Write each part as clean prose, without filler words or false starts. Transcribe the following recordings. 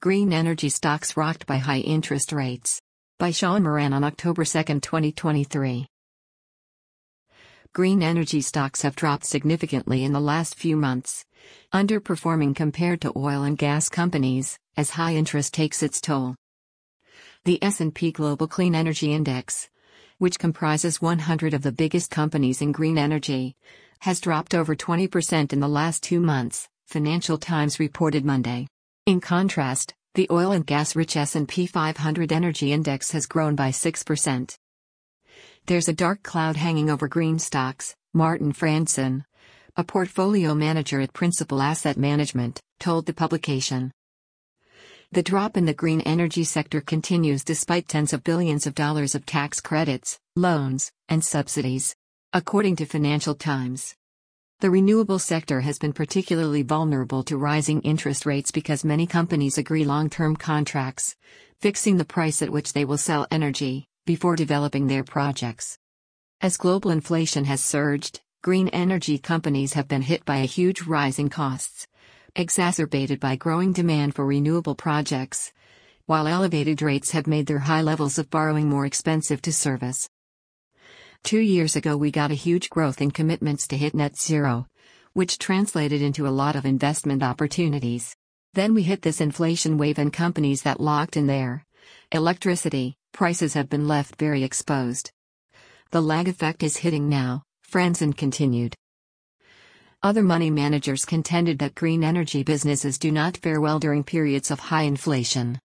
Green energy stocks rocked by high interest rates. By Sean Moran on October 2, 2023. Green energy stocks have dropped significantly in the last few months, underperforming compared to oil and gas companies, as high interest takes its toll. The S&P Global Clean Energy Index, which comprises 100 of the biggest companies in green energy, has dropped over 20% in the last 2 months, Financial Times reported Monday. In contrast, the oil and gas-rich S&P 500 Energy Index has grown by 6%. There's a dark cloud hanging over green stocks, Martin Franson, a portfolio manager at Principal Asset Management, told the publication. The drop in the green energy sector continues despite tens of billions of dollars of tax credits, loans, and subsidies, according to Financial Times. The renewable sector has been particularly vulnerable to rising interest rates because many companies agree long-term contracts, fixing the price at which they will sell energy, before developing their projects. As global inflation has surged, green energy companies have been hit by a huge rise in costs, exacerbated by growing demand for renewable projects, while elevated rates have made their high levels of borrowing more expensive to service. 2 years ago we got a huge growth in commitments to hit net zero, which translated into a lot of investment opportunities. Then we hit this inflation wave and companies that locked in their electricity prices have been left very exposed. The lag effect is hitting now, Franson continued. Other money managers contended that green energy businesses do not fare well during periods of high inflation.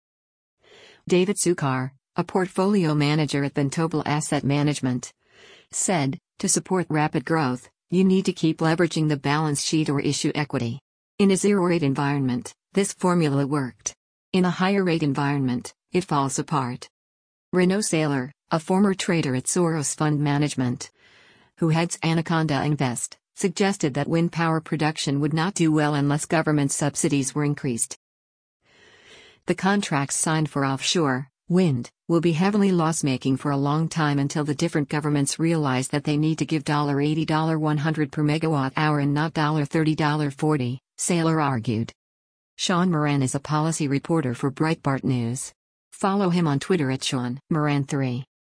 David Sukar, a portfolio manager at Vontobel Asset Management, said, to support rapid growth, you need to keep leveraging the balance sheet or issue equity. In a zero-rate environment, this formula worked. In a higher-rate environment, it falls apart. Renaud Saylor, a former trader at Soros Fund Management, who heads Anaconda Invest, suggested that wind power production would not do well unless government subsidies were increased. The contracts signed for offshore wind will be heavily loss-making for a long time until the different governments realize that they need to give $80, $100 per megawatt hour and not $30, $40, Saylor argued. Sean Moran is a policy reporter for Breitbart News. Follow him on Twitter at Sean Moran3.